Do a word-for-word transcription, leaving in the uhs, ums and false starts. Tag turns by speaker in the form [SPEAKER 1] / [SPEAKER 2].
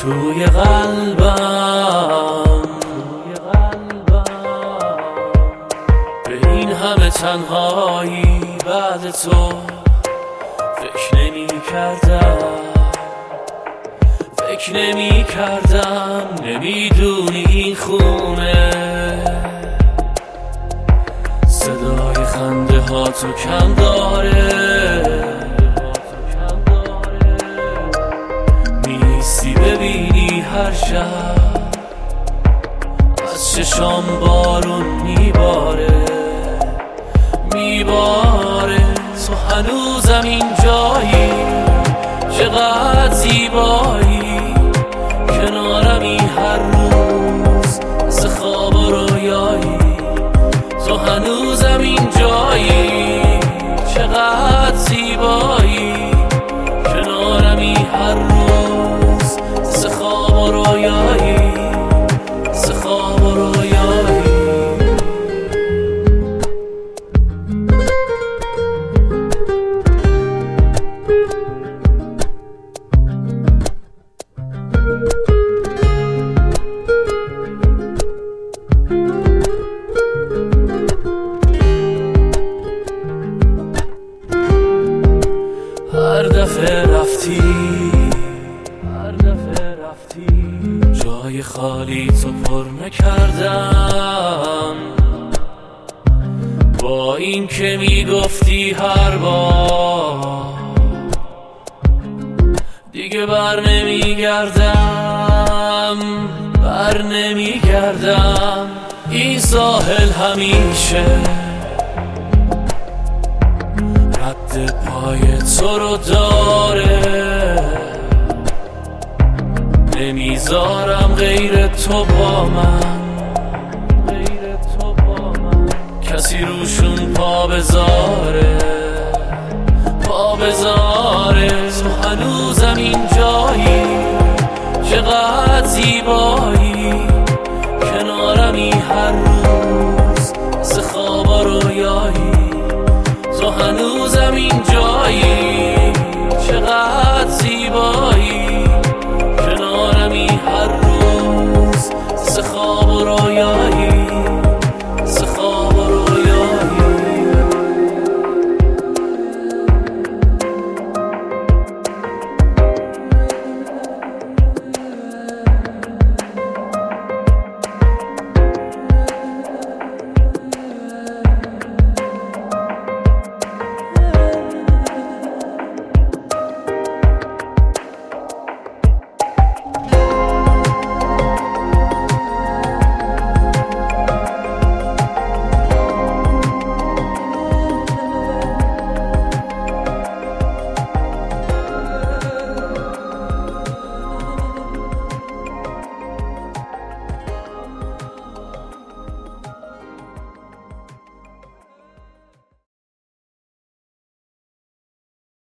[SPEAKER 1] توی قلبم به این همه تنهایی بعد تو فکر نمی کردم فکر نمی کردم نمیدونی این خونه صدای خنده ها تو کم داره میستی ببینی هر شب از چشام بارون میباره میباره تو هنوزم اینجایی چقدر زیبایی کنارمی هر روز مثل خواب و رویایی تو هنوزم اینجایی چقدر زیبایی کنارمی هر روز مثل خواب و رویایی مثل خواب و رویایی هر دفعه رفتی هر دفعه رفتی جای خالی تو پر نکردم با این که میگفتی هر بار دیگه بر نمیگردم بر نمیگردم این ساحل همیشه رد پای تو رو داره نمیذارم غیر تو با من غیر تو با من کسی روشون پا بذاره پا بذاره تو هنوزم اینجایی چقدر زیبایی کنارمی هر روز مثل خواب و رویایی تو هنوزم اینجایی